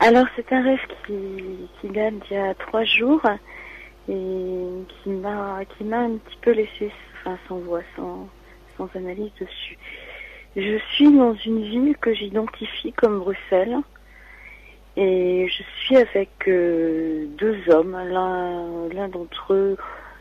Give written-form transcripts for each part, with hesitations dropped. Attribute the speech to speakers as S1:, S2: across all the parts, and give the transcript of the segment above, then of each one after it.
S1: Alors c'est un rêve qui date d'il y a 3 jours et qui m'a un petit peu laissé sans voix, sans analyse dessus. Je suis dans une ville que j'identifie comme Bruxelles et je suis avec 2 hommes. L'un d'entre eux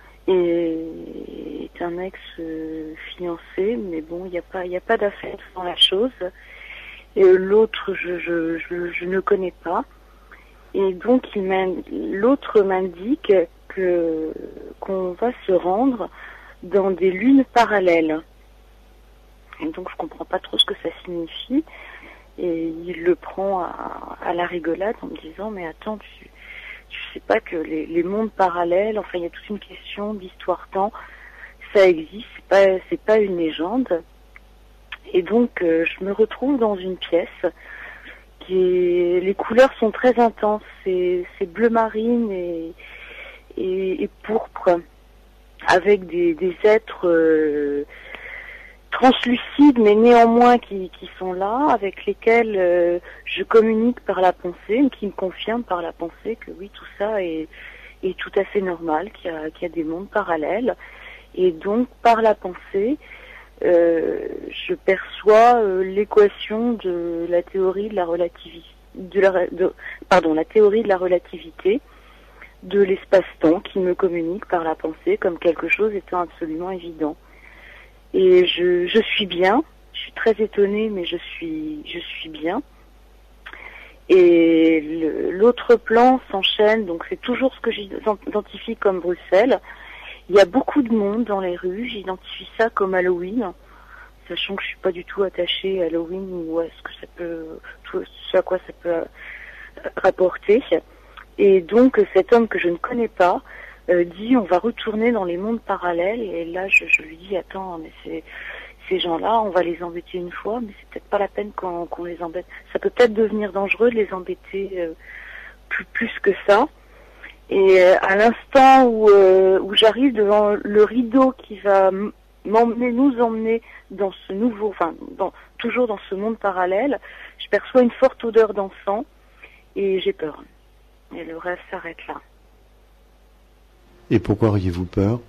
S1: est un ex-fiancé, mais bon, il n'y a pas d'affaire dans la chose. Et l'autre, je ne connais pas. Et donc, l'autre m'indique qu'on va se rendre dans des lunes parallèles. Et donc, je comprends pas trop ce que ça signifie. Et il le prend à la rigolade en me disant, mais attends, tu sais pas que les mondes parallèles, enfin, il y a toute une question d'histoire-temps. Ça existe, c'est pas une légende. Et donc, je me retrouve dans une pièce les couleurs sont très intenses. C'est bleu marine et pourpre, avec des êtres translucides, mais néanmoins qui sont là, avec lesquels je communique par la pensée, qui me confirment par la pensée que oui, tout ça est tout à fait normal, qu'il y a des mondes parallèles. Et donc, par la pensée, je perçois l'équation de la théorie de la relativité, la théorie de la relativité de l'espace-temps qui me communique par la pensée comme quelque chose étant absolument évident. Et je suis bien, je suis très étonnée, mais je suis bien. Et l'autre plan s'enchaîne, donc c'est toujours ce que j'identifie comme Bruxelles. Il y a beaucoup de monde dans les rues, j'identifie ça comme Halloween, sachant que je suis pas du tout attachée à Halloween ou à ce à quoi ça peut rapporter. Et donc cet homme que je ne connais pas dit on va retourner dans les mondes parallèles, et là je lui dis attends, mais ces gens-là, on va les embêter une fois, mais c'est peut-être pas la peine qu'on les embête. Ça peut peut-être devenir dangereux de les embêter plus que ça. Et à l'instant où j'arrive devant le rideau qui va nous emmener dans ce nouveau, toujours dans ce monde parallèle, je perçois une forte odeur d'encens et j'ai peur. Et le rêve s'arrête là.
S2: Et pourquoi auriez-vous peur?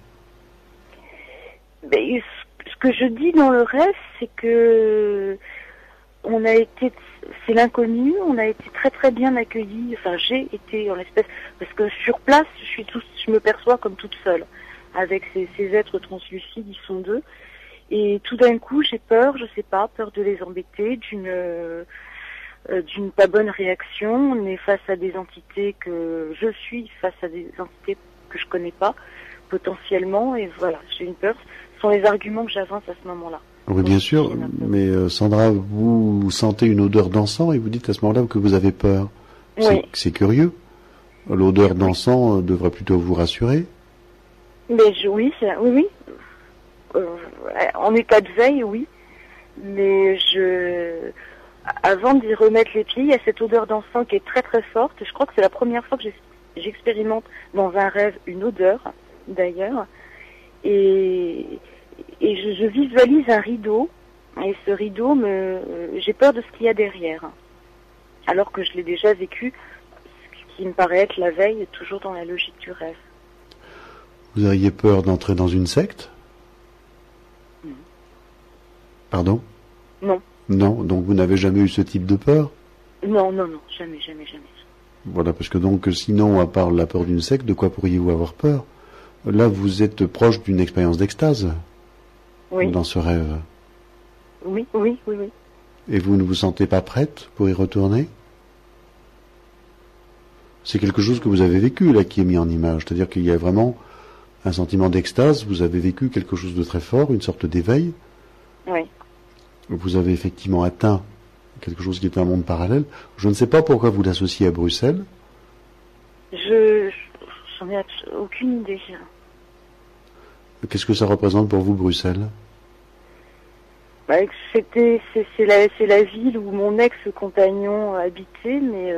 S1: Ce que je dis dans le rêve, c'est que c'est l'inconnu, on a été très très bien accueillis, j'ai été en l'espèce, parce que sur place, je me perçois comme toute seule, avec ces êtres translucides, ils sont 2, et tout d'un coup, j'ai peur, je sais pas, peur de les embêter, d'une pas bonne réaction. On est face à des entités je suis face à des entités que je connais pas, potentiellement, et voilà, j'ai une peur. Ce sont les arguments que j'avance à ce moment-là.
S2: Oui, bien sûr, mais Sandra, vous sentez une odeur d'encens et vous dites à ce moment-là que vous avez peur.
S1: Oui.
S2: C'est curieux. L'odeur d'encens devrait plutôt vous rassurer.
S1: Mais oui. En état de veille, oui. Mais avant d'y remettre les pieds, il y a cette odeur d'encens qui est très très forte. Je crois que c'est la première fois que j'expérimente dans un rêve une odeur, d'ailleurs. Et je visualise un rideau, et ce rideau, j'ai peur de ce qu'il y a derrière. Alors que je l'ai déjà vécu, ce qui me paraît être la veille, toujours dans la logique du rêve.
S2: Vous auriez peur d'entrer dans une secte?
S1: Non.
S2: Pardon?
S1: Non.
S2: Non, donc vous n'avez jamais eu ce type de peur?
S1: Non, jamais.
S2: Voilà, parce que donc sinon, à part la peur d'une secte, de quoi pourriez-vous avoir peur? Là, vous êtes proche d'une expérience d'extase.
S1: Oui.
S2: Dans ce rêve.
S1: Oui.
S2: Et vous ne vous sentez pas prête pour y retourner? C'est quelque chose que vous avez vécu, là, qui est mis en image. C'est-à-dire qu'il y a vraiment un sentiment d'extase, vous avez vécu quelque chose de très fort, une sorte d'éveil.
S1: Oui.
S2: Vous avez effectivement atteint quelque chose qui est un monde parallèle. Je ne sais pas pourquoi vous l'associez à Bruxelles.
S1: J'en ai aucune idée.
S2: Qu'est-ce que ça représente pour vous, Bruxelles?
S1: C'est la ville où mon ex-compagnon habitait, mais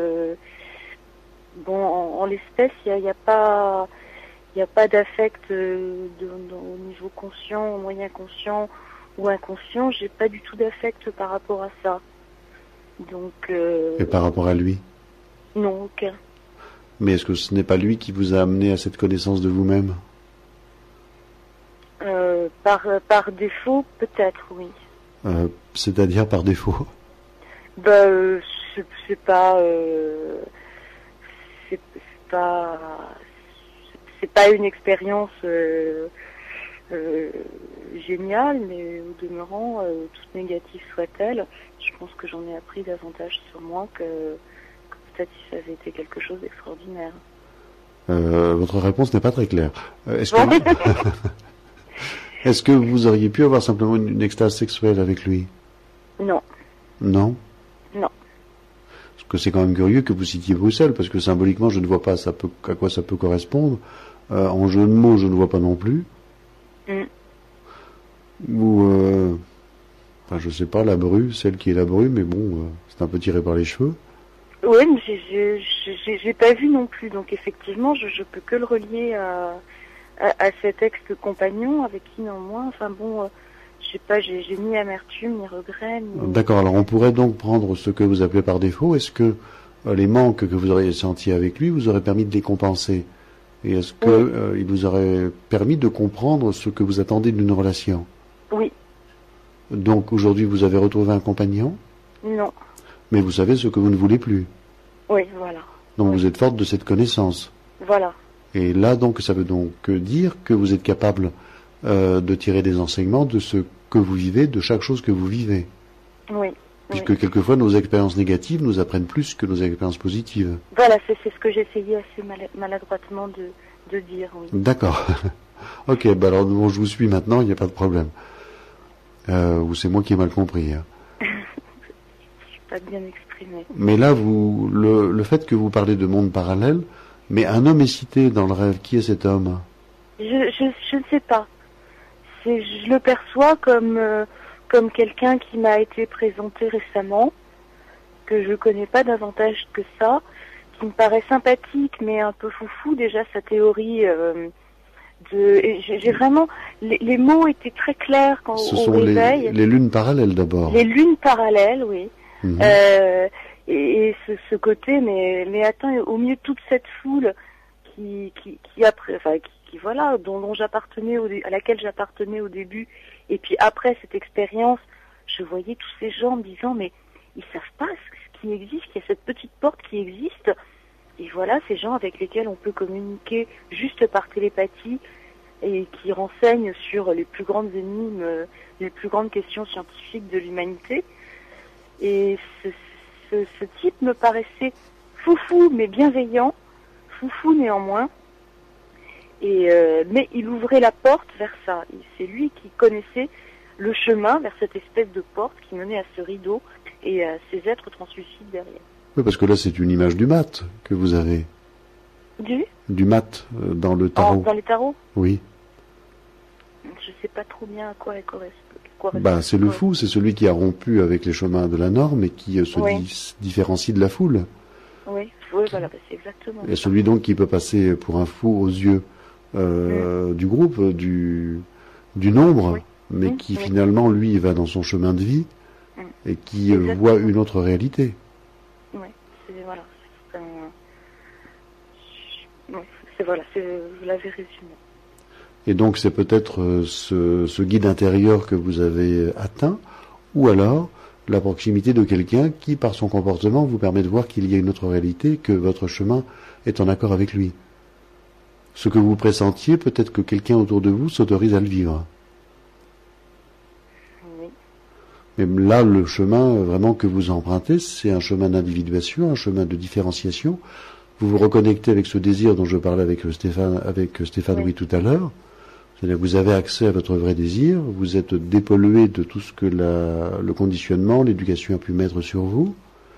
S1: en l'espèce, il n'y a pas d'affect au niveau conscient, moyen conscient ou inconscient. J'ai pas du tout d'affect par rapport à ça. Donc.
S2: Et par rapport à lui?
S1: Non, aucun.
S2: Mais est-ce que ce n'est pas lui qui vous a amené à cette connaissance de vous-même?
S1: Par défaut, peut-être, oui.
S2: C'est-à-dire par défaut?
S1: Bah, c'est pas, c'est pas, c'est pas une expérience géniale, mais au demeurant, toute négative soit-elle, je pense que j'en ai appris davantage sur moi que peut-être si ça avait été quelque chose d'extraordinaire.
S2: Votre réponse n'est pas très claire. Est-ce
S1: Bon.
S2: que... Est-ce que vous auriez pu avoir simplement une extase sexuelle avec lui?
S1: Non.
S2: Non?
S1: Non.
S2: Parce que c'est quand même curieux que vous citiez Bruxelles, parce que symboliquement, je ne vois pas à quoi ça peut correspondre. En jeu de mots, je ne vois pas non plus. Ou, enfin, je sais pas, la bru, celle qui est la bru, mais bon, c'est un peu tiré par les cheveux.
S1: Oui, mais j'ai pas vu non plus, donc effectivement, je peux que le relier à cet ex-compagnon avec qui néanmoins, enfin bon, j'ai ni amertume, ni regret, ni...
S2: D'accord, alors on pourrait donc prendre ce que vous appelez par défaut. Est-ce que les manques que vous auriez sentis avec lui vous auraient permis de les compenser? Et est-ce que il vous aurait permis de comprendre ce que vous attendez d'une relation?
S1: Oui.
S2: Donc aujourd'hui vous avez retrouvé un compagnon?
S1: Non.
S2: Mais vous savez ce que vous ne voulez plus?
S1: Oui, voilà.
S2: Donc vous êtes forte de cette connaissance?
S1: Voilà.
S2: Et là donc ça veut donc dire que vous êtes capable de tirer des enseignements de ce que vous vivez, de chaque chose que vous vivez.
S1: Oui.
S2: Puisque quelquefois nos expériences négatives nous apprennent plus que nos expériences positives.
S1: Voilà, c'est ce que j'essayais assez maladroitement de dire. Oui.
S2: D'accord. Ok, bah alors bon, je vous suis maintenant, il n'y a pas de problème. Ou c'est moi qui ai mal compris. Hein.
S1: Je suis pas bien exprimée.
S2: Mais là, le fait que vous parlez de monde parallèle, mais un homme est cité dans le rêve. Qui est cet homme?
S1: Je ne sais pas. Je le perçois comme quelqu'un qui m'a été présenté récemment, que je connais pas davantage que ça, qui me paraît sympathique mais un peu foufou. Déjà sa théorie j'ai vraiment les mots étaient très clairs quand
S2: Ce
S1: au
S2: sont
S1: réveil.
S2: les lunes parallèles d'abord.
S1: Les lunes parallèles, oui.
S2: Mhm.
S1: Et ce côté, mais attends, au milieu de toute cette foule qui après, enfin qui voilà, dont j'appartenais à laquelle j'appartenais au début, et puis après cette expérience, je voyais tous ces gens me disant mais ils savent pas ce qui existe, qu'il y a cette petite porte qui existe, et voilà ces gens avec lesquels on peut communiquer juste par télépathie et qui renseignent sur les plus grandes énigmes, les plus grandes questions scientifiques de l'humanité. Et ce type me paraissait foufou mais bienveillant, foufou néanmoins. Mais il ouvrait la porte vers ça. C'est lui qui connaissait le chemin vers cette espèce de porte qui menait à ce rideau et à ces êtres translucides derrière.
S2: Oui, parce que là, c'est une image du mat que vous avez. Du mat dans le tarot.
S1: Dans les tarots?
S2: Oui.
S1: Je sais pas trop bien à quoi elle correspond.
S2: Bah, c'est le fou, c'est celui qui a rompu avec les chemins de la norme et qui se différencie de la foule.
S1: Oui, voilà, bah, c'est exactement
S2: Et
S1: ça.
S2: celui donc qui peut passer pour un fou aux yeux du groupe, du nombre, mais qui finalement, lui, va dans son chemin de vie et qui voit une autre réalité.
S1: Oui, voilà. Vous l'avez résumé.
S2: Et donc c'est peut-être ce guide intérieur que vous avez atteint, ou alors la proximité de quelqu'un qui, par son comportement, vous permet de voir qu'il y a une autre réalité, que votre chemin est en accord avec lui. Ce que vous pressentiez, peut-être que quelqu'un autour de vous s'autorise à le vivre.
S1: Oui.
S2: Mais là, le chemin vraiment que vous empruntez, c'est un chemin d'individuation, un chemin de différenciation. Vous vous reconnectez avec ce désir dont je parlais avec Stéphane oui tout à l'heure. C'est-à-dire que vous avez accès à votre vrai désir, vous êtes dépollué de tout ce que le conditionnement, l'éducation a pu mettre sur vous.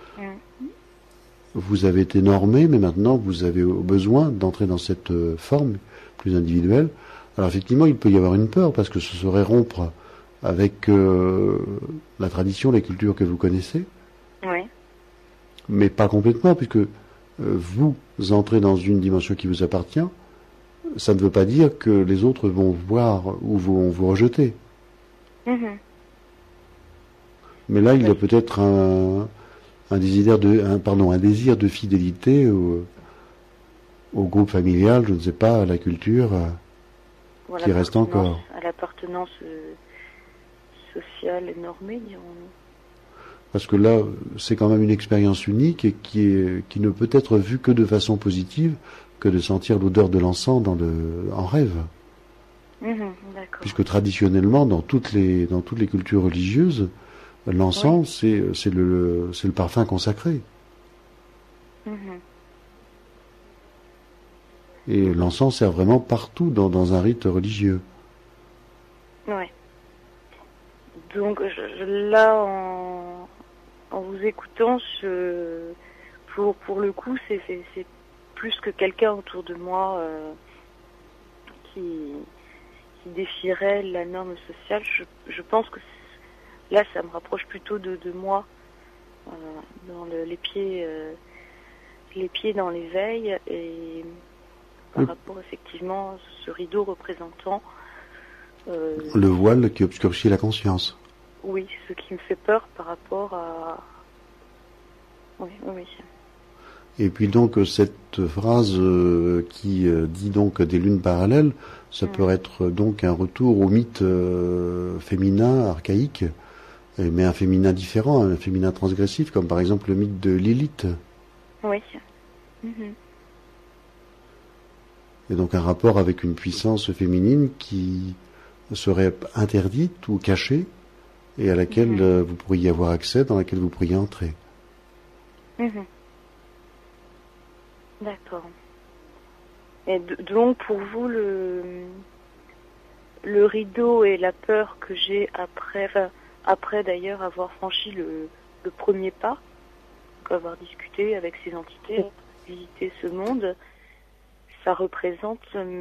S2: Vous avez été normé, mais maintenant vous avez besoin d'entrer dans cette forme plus individuelle. Alors effectivement, il peut y avoir une peur, parce que ce serait rompre avec la tradition, la culture que vous connaissez.
S1: Oui.
S2: Mais pas complètement, puisque vous entrez dans une dimension qui vous appartient. Ça ne veut pas dire que les autres vont voir ou vont vous rejeter. Mais là, il y a peut-être un un désir de fidélité au groupe familial, je ne sais pas, à la culture,
S1: Voilà,
S2: qui reste encore.
S1: à l'appartenance sociale et normée, dirons-nous.
S2: Parce que là, c'est quand même une expérience unique et qui ne peut être vue que de façon positive, que de sentir l'odeur de l'encens en rêve.
S1: D'accord.
S2: Puisque traditionnellement, dans toutes les cultures religieuses, l'encens, c'est le parfum consacré. Et l'encens sert vraiment partout dans un rite religieux.
S1: Ouais. Donc là, en vous écoutant, pour le coup, c'est plus que quelqu'un autour de moi qui défierait la norme sociale. Je pense que là, ça me rapproche plutôt de moi, dans les pieds dans l'éveil, et par rapport effectivement à ce rideau représentant
S2: le voile qui obscurcit la conscience.
S1: Oui, ce qui me fait peur par rapport à... Oui.
S2: Et puis donc cette phrase qui dit donc des lunes parallèles, ça peut être donc un retour au mythe féminin archaïque, mais un féminin différent, un féminin transgressif, comme par exemple le mythe de Lilith.
S1: Oui.
S2: Et donc un rapport avec une puissance féminine qui serait interdite ou cachée, et à laquelle vous pourriez avoir accès, dans laquelle vous pourriez entrer.
S1: D'accord. Et donc pour vous, le rideau et la peur que j'ai après d'ailleurs avoir franchi le premier pas, donc avoir discuté avec ces entités, visiter ce monde, ça représente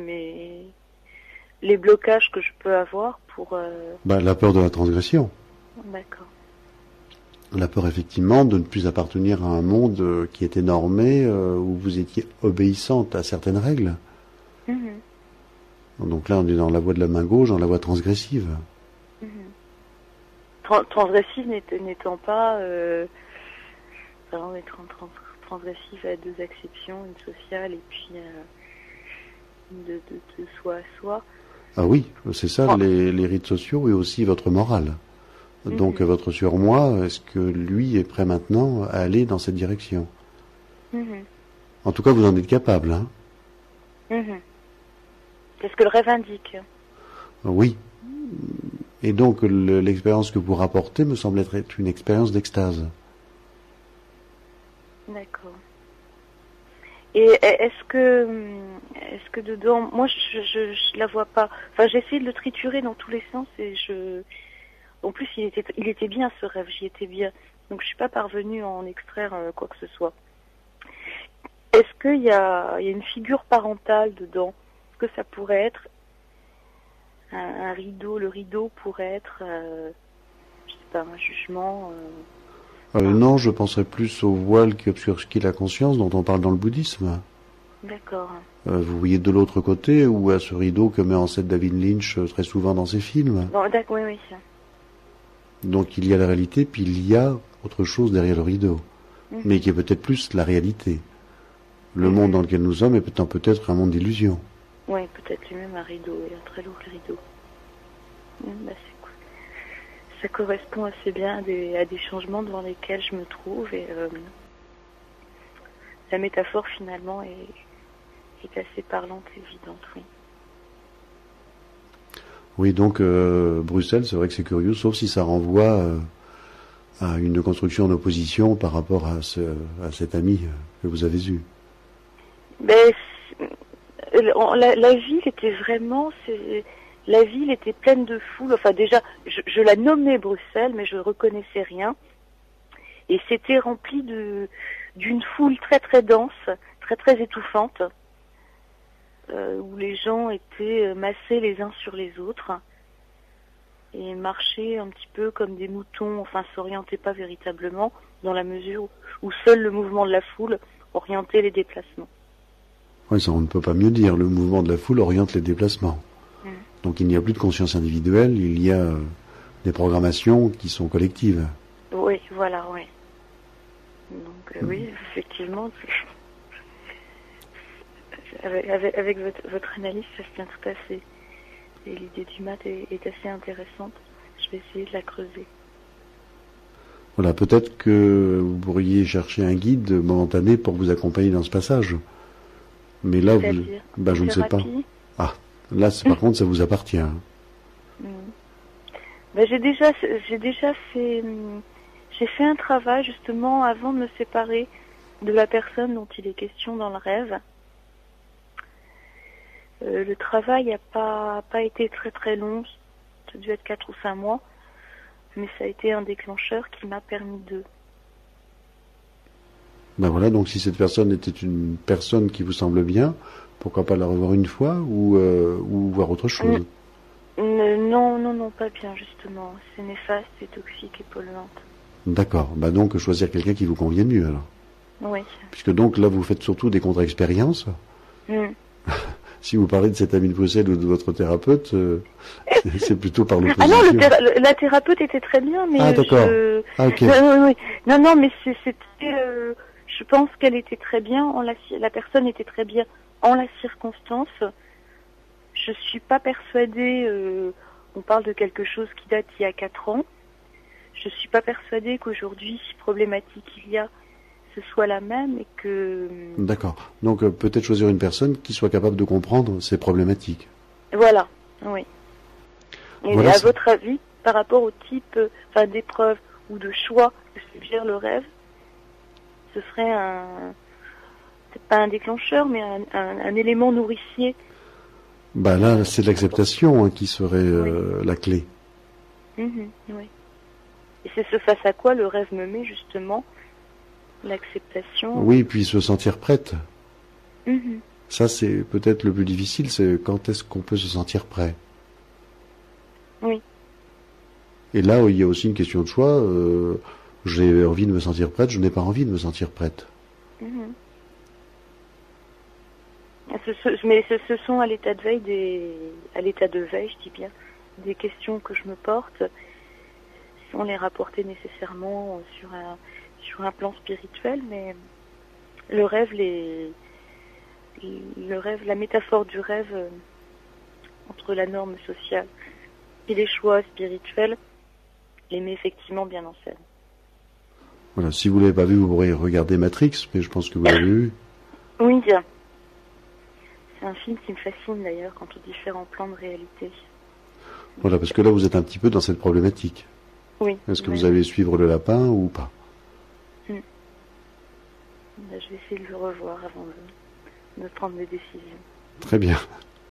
S1: les blocages que je peux avoir pour...
S2: La peur de la transgression.
S1: D'accord.
S2: La peur, effectivement, de ne plus appartenir à un monde qui était normé, où vous étiez obéissante à certaines règles. Donc là, on est dans la voie de la main gauche, dans la voie transgressive.
S1: Transgressive n'étant pas... transgressive à deux exceptions, une sociale et puis de soi à soi.
S2: Ah oui, c'est ça, les rites sociaux et aussi votre morale. Donc votre surmoi, est-ce que lui est prêt maintenant à aller dans cette direction? En tout cas, vous en êtes capable, hein?
S1: C'est ce que le rêve indique.
S2: Oui. Et donc l'expérience que vous rapportez me semble être une expérience d'extase.
S1: D'accord. Et est-ce que dedans, moi je la vois pas. Enfin, j'ai essayé de le triturer dans tous les sens et en plus il était bien ce rêve, j'y étais bien. Donc je suis pas parvenue à en extraire quoi que ce soit. Est-ce qu'il y a une figure parentale dedans? Est-ce que ça pourrait être un rideau? Le rideau pourrait être, je sais pas, un jugement.
S2: Non, je penserais plus au voile qui obscurcit la conscience dont on parle dans le bouddhisme.
S1: D'accord.
S2: Vous voyez de l'autre côté, ou à ce rideau que met en scène David Lynch très souvent dans ses films.
S1: Bon, d'accord, oui.
S2: Donc il y a la réalité, puis il y a autre chose derrière le rideau, mais qui est peut-être plus la réalité. Le monde dans lequel nous sommes est peut-être un monde d'illusions.
S1: Oui, peut-être lui-même un rideau, et un très lourd rideau. C'est cool. Ça correspond assez bien à des changements devant lesquels je me trouve, et la métaphore finalement est assez parlante et évidente, oui.
S2: Oui, donc Bruxelles, c'est vrai que c'est curieux, sauf si ça renvoie à une construction en opposition par rapport à cet ami que vous avez eu.
S1: Ben, la ville était vraiment... La ville était pleine de foule. Enfin, déjà, je la nommais Bruxelles, mais je reconnaissais rien. Et c'était rempli d'une foule très très dense, très très étouffante, où les gens étaient massés les uns sur les autres et marchaient un petit peu comme des moutons, enfin s'orientaient pas véritablement, dans la mesure où seul le mouvement de la foule orientait les déplacements.
S2: Oui, ça on ne peut pas mieux dire, le mouvement de la foule oriente les déplacements. Donc il n'y a plus de conscience individuelle, il y a des programmations qui sont collectives.
S1: Oui, voilà, oui. Donc oui, effectivement, avec votre analyse, ça se tient tout à fait. Et l'idée du mat est assez intéressante. Je vais essayer de la creuser.
S2: Voilà, peut-être que vous pourriez chercher un guide momentané pour vous accompagner dans ce passage. Mais là, je ne sais pas. Ah, là, par contre, ça vous appartient.
S1: J'ai déjà fait, j'ai fait un travail justement avant de me séparer de la personne dont il est question dans le rêve. Le travail n'a pas été très très long, ça a dû être 4 ou 5 mois, mais ça a été un déclencheur qui m'a permis de...
S2: Ben voilà, donc si cette personne était une personne qui vous semble bien, pourquoi pas la revoir une fois ou voir autre chose?
S1: Non, pas bien justement. C'est néfaste, c'est toxique et polluante.
S2: D'accord, donc choisir quelqu'un qui vous convienne mieux alors.
S1: Oui.
S2: Puisque donc là vous faites surtout des contre-expériences. Si vous parlez de cet ami de Bruxelles ou de votre thérapeute, c'est plutôt par l'opposition.
S1: Ah non, la thérapeute était très bien, mais
S2: ah d'accord. Ok.
S1: Non, mais c'était. Je pense qu'elle était très bien. La personne était très bien en la circonstance. Je suis pas persuadée. On parle de quelque chose qui date il y a 4 ans. Je suis pas persuadée qu'aujourd'hui, si problématique il y a, ce soit la même et que...
S2: D'accord. Donc peut-être choisir une personne qui soit capable de comprendre ces problématiques.
S1: Voilà, oui. Et
S2: voilà,
S1: à votre avis, par rapport au type d'épreuve ou de choix que suggère le rêve, ce serait peut-être pas un déclencheur, mais un élément nourricier.
S2: Là, c'est l'acceptation qui serait la clé.
S1: Oui. Et c'est ce face à quoi le rêve me met justement. L'acceptation.
S2: Oui, puis se sentir prête. Ça, c'est peut-être le plus difficile, c'est quand est-ce qu'on peut se sentir prêt.
S1: Oui.
S2: Et là, il y a aussi une question de choix. J'ai envie de me sentir prête, je n'ai pas envie de me sentir prête.
S1: Mais ce sont à l'état de veille, je dis bien, des questions que je me porte, sans les rapporter nécessairement sur un plan spirituel, mais le rêve, la métaphore du rêve entre la norme sociale et les choix spirituels les met effectivement bien en scène.
S2: Voilà, si vous ne l'avez pas vu, vous pourrez regarder Matrix, mais je pense que vous l'avez vu.
S1: Oui, c'est un film qui me fascine d'ailleurs quant aux différents plans de réalité.
S2: Voilà, parce que là vous êtes un petit peu dans cette problématique.
S1: Oui.
S2: Est-ce que vous allez suivre le lapin ou pas?
S1: Je vais essayer de le revoir avant de prendre mes décisions.
S2: Très bien.